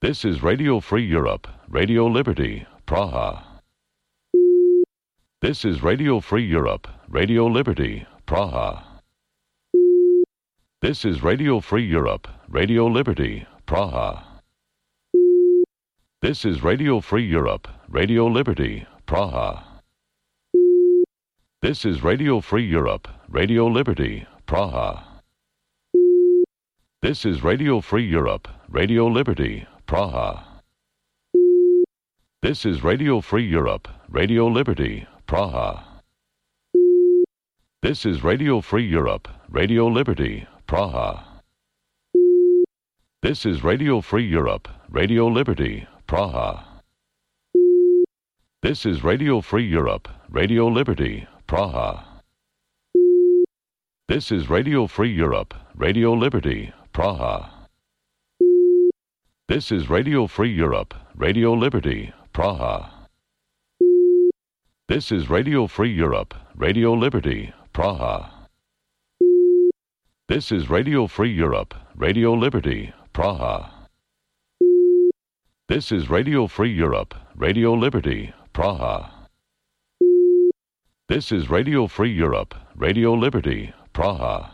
This is Radio Free Europe, Radio Liberty, Praha. This is Radio Free Europe, Radio Liberty, Praha. This is Radio Free Europe, Radio Liberty, Praha. This is Radio Free Europe, Radio Liberty, Praha. This is Radio Free Europe, Radio Liberty, Praha. This is Radio Free Europe, Radio Liberty, Praha. This is Radio Free Europe, Radio Liberty, Praha. This is Radio Free Europe, Radio Liberty, Praha. This is Radio Free Europe, Radio Liberty, Praha. This is Radio Free Europe, Radio Liberty, Praha. This is Radio Free Europe, Radio Liberty, Praha. This is Radio Free Europe, Radio Liberty, Praha. This is Radio Free Europe, Radio Liberty, Praha. This is Radio Free Europe, Radio Liberty, Praha. This is Radio Free Europe, Radio Liberty, Praha. This is Radio Free Europe, Radio Liberty, Praha.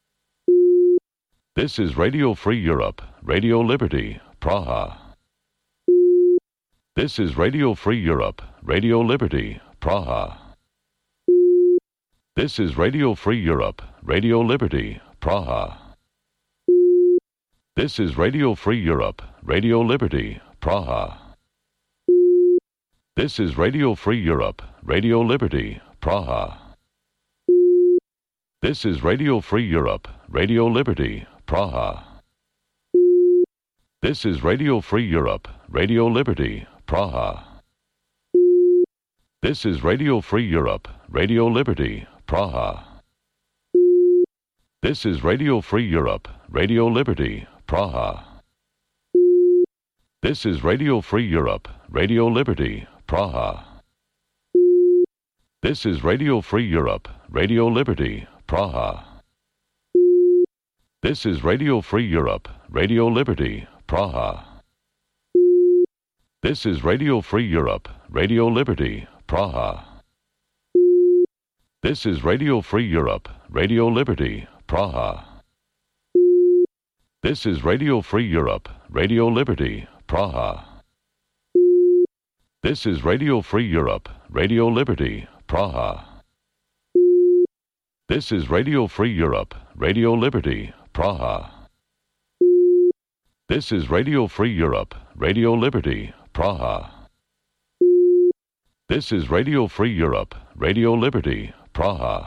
This is Radio Free Europe, Radio Liberty, Praha. This is Radio Free Europe, Radio Liberty, Praha. This is Radio Free Europe, Radio Liberty, Praha. This is Radio Free Europe, Radio Liberty, Praha. This is Radio Free Europe, Radio Liberty, Praha. This is Radio Free Europe, Radio Liberty, Praha. This is Radio Free Europe, Radio Liberty, Praha. This is Radio Free Europe, Radio Liberty, Praha. This is Radio Free Europe, Radio Liberty, Praha. This is Radio Free Europe, Radio Liberty, Praha. This is Radio Free Europe, Radio Liberty, Praha. This is Radio Free Europe, Radio Liberty, Praha. This is Radio Free Europe, Radio Liberty, Praha. This is Radio Free Europe, Radio Liberty, Praha. This is Radio Free Europe, Radio Liberty, Praha. This is Radio Free Europe, Radio Liberty, Praha. This is Radio Free Europe, Radio Liberty, Praha. This is Radio Free Europe, Radio Liberty, Praha. This is Radio Free Europe, Radio Liberty, Praha.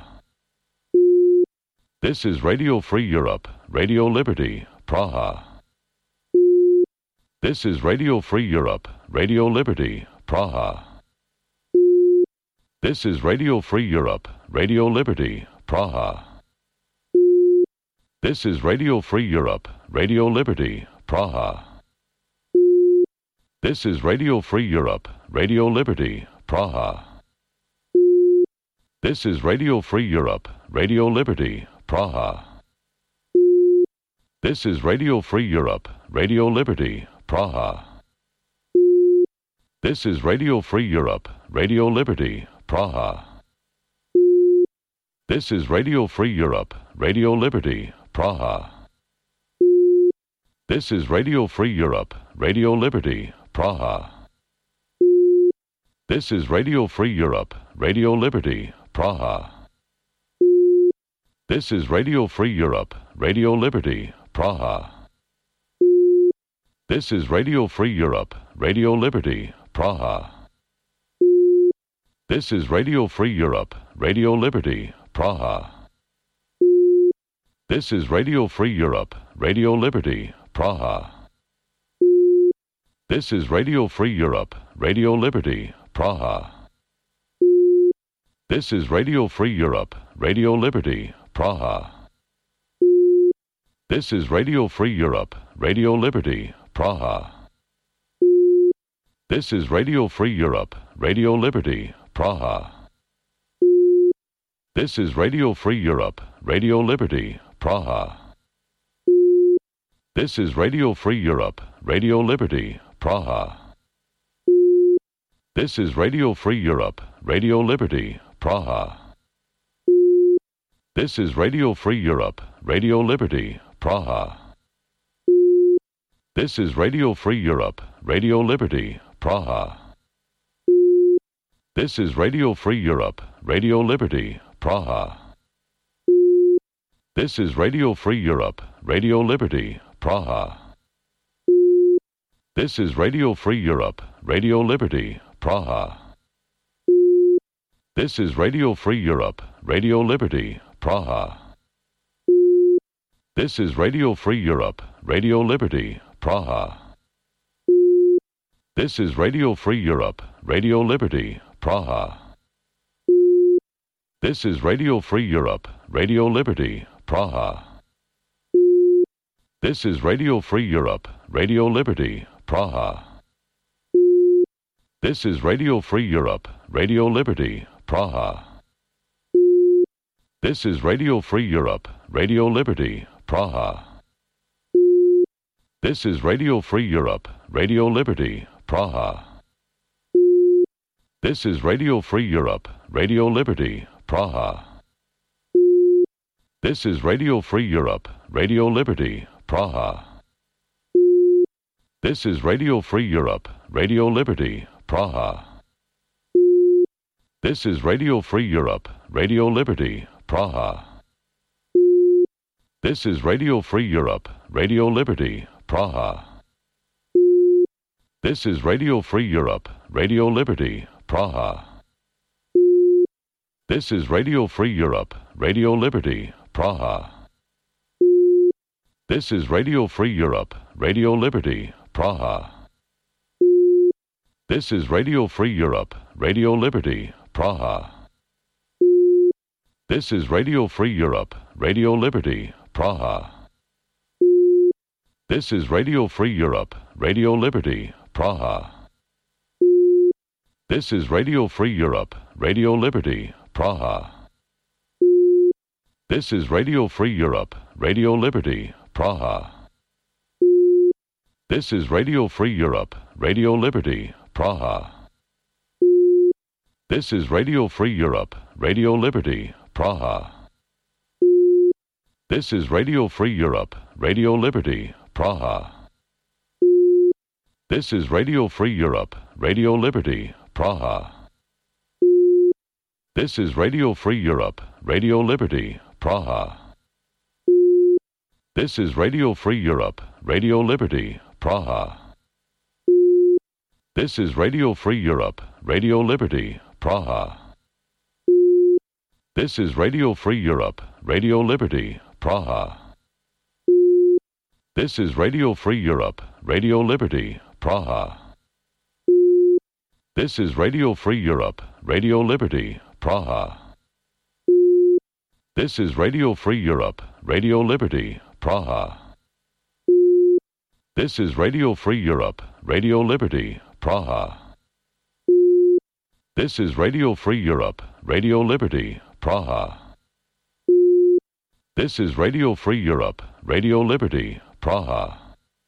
This is Radio Free Europe, Radio Liberty, Praha. This is Radio Free Europe, Radio Liberty, Praha. This is Radio Free Europe, Radio Liberty, Praha. This is Radio Free Europe, Radio Liberty, Praha. This is Radio Free Europe, Radio Liberty, Praha. This is Radio Free Europe, Radio Liberty, Praha. This is Radio Free Europe, Radio Liberty, Praha. This is Radio Free Europe, Radio Liberty, Praha. This is Radio Free Europe, Radio Liberty, Praha. This is Radio Free Europe, Radio Liberty, Praha. This is Radio Free Europe, Radio Liberty, Praha. This is Radio Free Europe, Radio Liberty, Praha. This is Radio Free Europe, Radio Liberty, Praha. This is Radio Free Europe, Radio Liberty, Praha. This is Radio Free Europe, Radio Liberty, Praha. This is Radio Free Europe, Radio Liberty, Praha. This is Radio Free Europe, Radio Liberty, Praha. This is Radio Free Europe, Radio Liberty, Praha. This is Radio Free Europe, Radio Liberty, Praha. This is Radio Free Europe, Radio Liberty, Praha. This is Radio Free Europe, Radio Liberty, Praha. This is Radio Free Europe, Radio Liberty, Praha. This is Radio Free Europe, Radio Liberty, Praha. This is Radio Free Europe, Radio Liberty, Praha. This is Radio Free Europe, Radio Liberty, Praha. This is Radio Free Europe, Radio Liberty, Praha. This is Radio Free Europe, Radio Liberty, Praha. This is Radio Free Europe, Radio Liberty, Praha. This is Radio Free Europe, Radio Liberty, Praha. This is Radio Free Europe, Radio Liberty, Praha. This is Radio Free Europe, Radio Liberty, Praha. This is Radio Free Europe, Radio Liberty, Praha. This is Radio Free Europe, Radio Liberty, Praha. This is Radio Free Europe, Radio Liberty, Praha. This is Radio Free Europe, Radio Liberty, Praha. This is Radio Free Europe, Radio Liberty, Praha. This is Radio Free Europe, Radio Liberty, Praha. This is Radio Free Europe, Radio Liberty, Praha. This is Radio Free Europe, Radio Liberty, Praha. This is Radio Free Europe, Radio Liberty, Praha. This is Radio Free Europe, Radio Liberty, Praha. This is Radio Free Europe, Radio Liberty, Praha. This is Radio Free Europe, Radio Liberty, Praha. This is Radio Free Europe, Radio Liberty, Praha. This is Radio Free Europe, Radio Liberty, Praha. This is Radio Free Europe, Radio Liberty, Praha. This is Radio Free Europe, Radio Liberty, Praha. This is Radio Free Europe, Radio Liberty, Praha. This is Radio Free Europe, Radio Liberty, Praha. This is Radio Free Europe, Radio Liberty, Praha. This is Radio Free Europe, Radio Liberty, Praha. This is Radio Free Europe, Radio Liberty, Praha. This is Radio Free Europe, Radio Liberty, Praha. This is Radio Free Europe, Radio Liberty, Praha. This is Radio Free Europe, Radio Liberty, Praha. This is Radio Free Europe, Radio Liberty, Praha. This is Radio Free Europe, Radio Liberty, Praha. This is Radio Free Europe, Radio Liberty, Praha. This is Radio Free Europe, Radio Liberty, Praha. This is Radio Free Europe, Radio Liberty, Praha. This is Radio Free Europe, Radio Liberty, Praha. This is Radio Free Europe, Radio Liberty, Praha.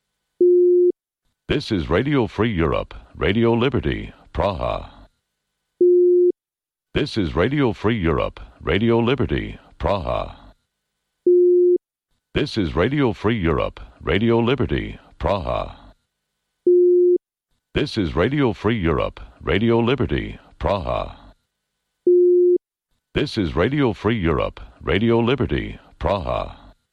This is Radio Free Europe, Radio Liberty, Praha. This is Radio Free Europe, Radio Liberty, Praha. This is Radio Free Europe, Radio Liberty, Praha. This is Radio Free Europe, Radio Liberty, Praha. This is Radio Free Europe, Radio Liberty, Praha.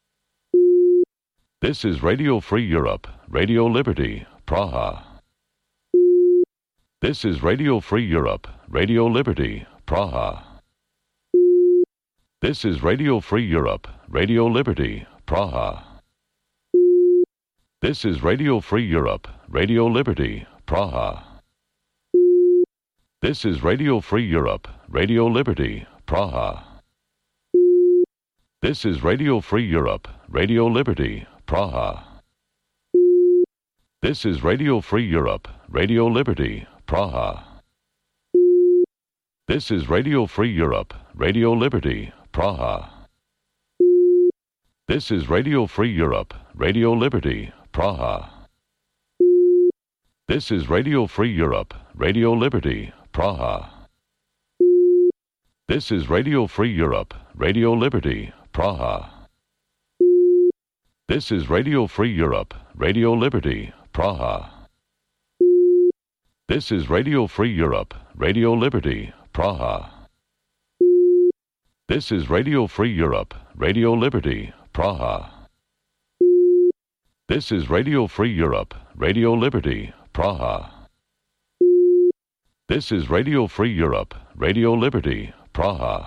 This is Radio Free Europe, Radio Liberty, Praha. This is Radio Free Europe, Radio Liberty, Praha. This is Radio Free Europe, Radio Liberty, Praha. This is Radio Free Europe, Radio Liberty, Praha. This is Radio Free Europe, Radio Liberty, Praha. This is Radio Free Europe, Radio Liberty, Praha. This is Radio Free Europe, Radio Liberty, Praha. This is Radio Free Europe, Radio Liberty, Praha. This is Radio Free Europe, Radio Liberty, Praha. This is Radio Free Europe, Radio Liberty, Praha. This is Radio Free Europe, Radio Liberty, Praha. This is Radio Free Europe, Radio Liberty, Praha. This is Radio Free Europe, Radio Liberty, Praha. This is Radio Free Europe, Radio Liberty, Praha. This is Radio Free Europe, Radio Liberty, Praha. This is Radio Free Europe, Radio Liberty, Praha.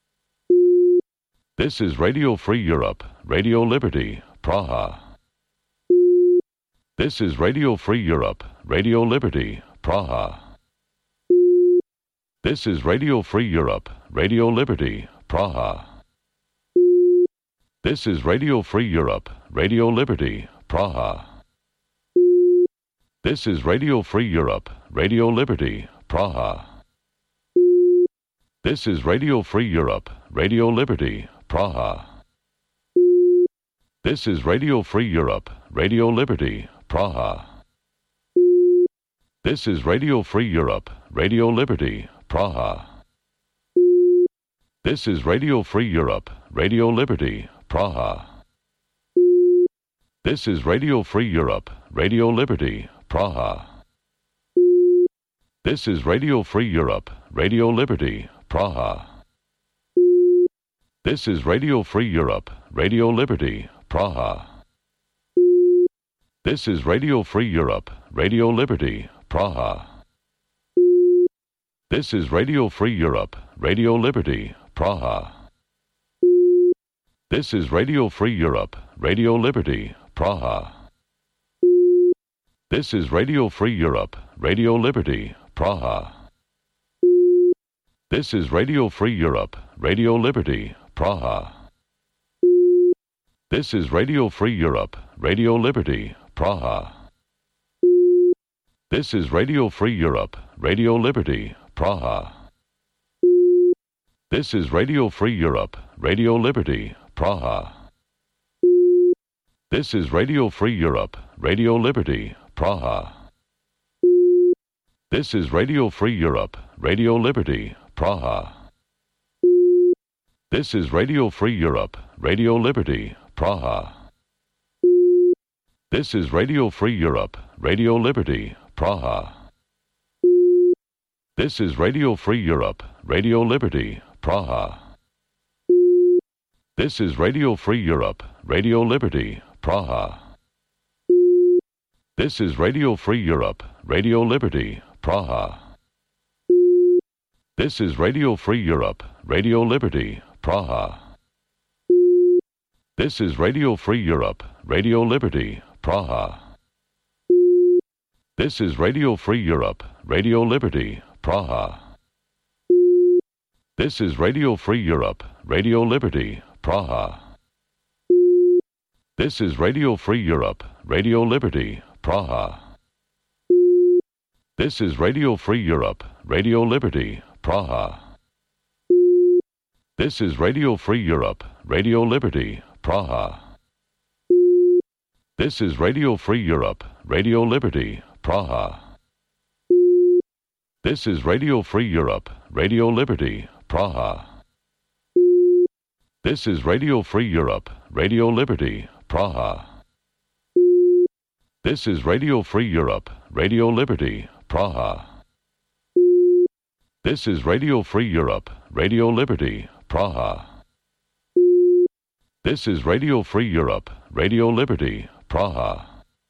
This is Radio Free Europe, Radio Liberty, Praha. This is Radio Free Europe, Radio Liberty, Praha. This is Radio Free Europe, Radio Liberty, Praha. This is Radio Free Europe, Radio Liberty, Praha. This is Radio Free Europe, Radio Liberty, Praha. This is Radio Free Europe, Radio Liberty, Praha. This is Radio Free Europe, Radio Liberty, Praha. This is Radio Free Europe, Radio Liberty, Praha. This is Radio Free Europe, Radio Liberty, Praha. This is Radio Free Europe, Radio Liberty, Praha. This is Radio Free Europe, Radio Liberty, Praha. This is Radio Free Europe, Radio Liberty, Praha. This is Radio Free Europe, Radio Liberty, Praha. This is Radio Free Europe, Radio Liberty, Praha. This is Radio Free Europe, Radio Liberty, Praha. This is Radio Free Europe, Radio Liberty, Praha. This is Radio Free Europe, Radio Liberty, Praha. This is Radio Free Europe, Radio Liberty, Praha. This is Radio Free Europe, Radio Liberty, Praha. This is Radio Free Europe, Radio Liberty, Praha. This is Radio Free Europe, Radio Liberty, Praha. This is Radio Free Europe, Radio Liberty, Praha. This is Radio Free Europe, Radio Liberty, Praha. This is Radio Free Europe, Radio Liberty, Praha. This is Radio Free Europe, Radio Liberty, Praha. This is Radio Free Europe, Radio Liberty, Praha. This is Radio Free Europe, Radio Liberty, Praha. This is Radio Free Europe, Radio Liberty, Praha. This is Radio Free Europe, Radio Liberty, Praha. This is Radio Free Europe, Radio Liberty, Praha. This is Radio Free Europe, Radio Liberty, Praha. This is Radio Free Europe, Radio Liberty, Praha. This is Radio Free Europe, Radio Liberty, Praha. This is Radio Free Europe, Radio Liberty, Praha. This is Radio Free Europe, Radio Liberty, Praha. This is Radio Free Europe, Radio Liberty, Praha. This is Radio Free Europe, Radio Liberty, Praha. This is Radio Free Europe, Radio Liberty, Praha. This is Radio Free Europe, Radio Liberty, Praha. This is Radio Free Europe, Radio Liberty, Praha.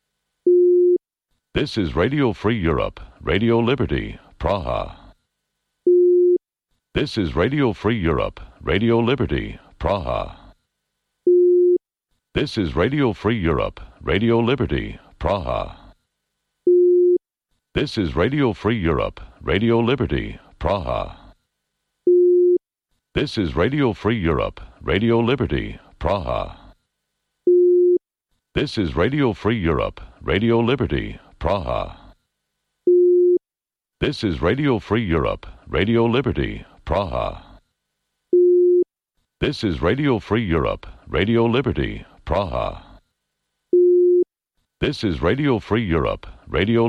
This is Radio Free Europe, Radio Liberty, Praha. This is Radio Free Europe, Radio Liberty, Praha. This is Radio Free Europe, Radio Liberty, Praha. This is Radio Free Europe, Radio Liberty, Praha. This is Radio Free Europe, Radio Liberty, Praha. This is Radio Free Europe, Radio Liberty, Praha. This is Radio Free Europe, Radio Liberty, Praha. This is Radio Free Europe, Radio Liberty, Praha. This is Radio Free Europe, Radio